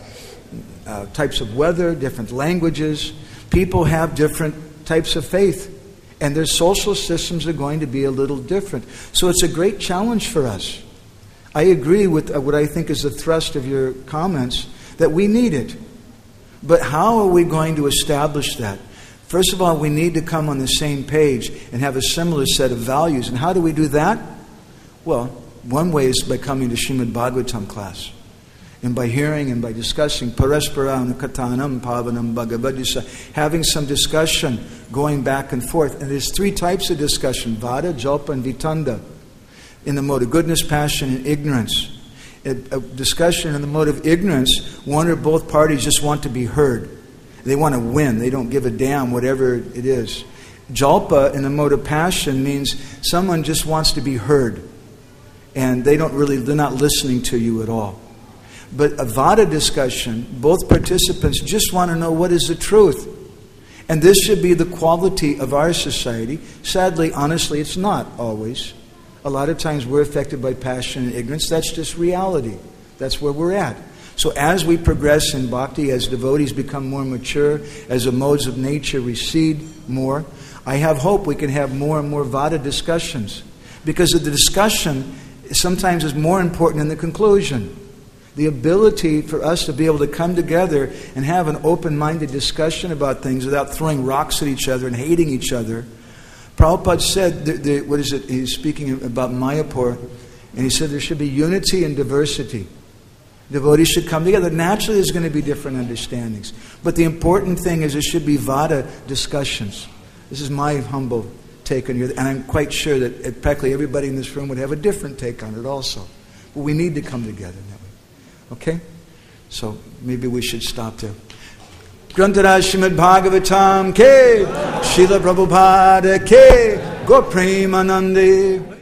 uh, types of weather, different languages, people have different types of faith. And their social systems are going to be a little different. So it's a great challenge for us. I agree with what I think is the thrust of your comments, that we need it. But how are we going to establish that? First of all, we need to come on the same page and have a similar set of values. And how do we do that? Well, one way is by coming to Srimad Bhagavatam class. And by hearing and by discussing Parasparam Katanam Pavanam Bhagavadisa, having some discussion going back and forth. And there's three types of discussion: Vada, Jalpa, and Vitanda. In the mode of goodness, passion, and ignorance. A, a discussion in the mode of ignorance, one or both parties just want to be heard. They want to win. They don't give a damn whatever it is. Jalpa in the mode of passion means someone just wants to be heard. And they don't really, they're not listening to you at all. But a Vada discussion, both participants just want to know what is the truth. And this should be the quality of our society. Sadly, honestly, it's not always. A lot of times we're affected by passion and ignorance. That's just reality. That's where we're at. So as we progress in bhakti, as devotees become more mature, as the modes of nature recede more, I have hope we can have more and more Vada discussions. Because the discussion sometimes is more important than the conclusion. The ability for us to be able to come together and have an open-minded discussion about things without throwing rocks at each other and hating each other. Prabhupada said, the, the, what is it, he's speaking about Mayapur, and he said there should be unity and diversity. Devotees should come together. Naturally there's going to be different understandings. But the important thing is there should be Vada discussions. This is my humble take on it, and I'm quite sure that practically everybody in this room would have a different take on it also. But we need to come together that way. Okay? So maybe we should stop there. Grantaraj Srimad Bhagavatam ke, Srila Prabhupada ke, Go Premanande.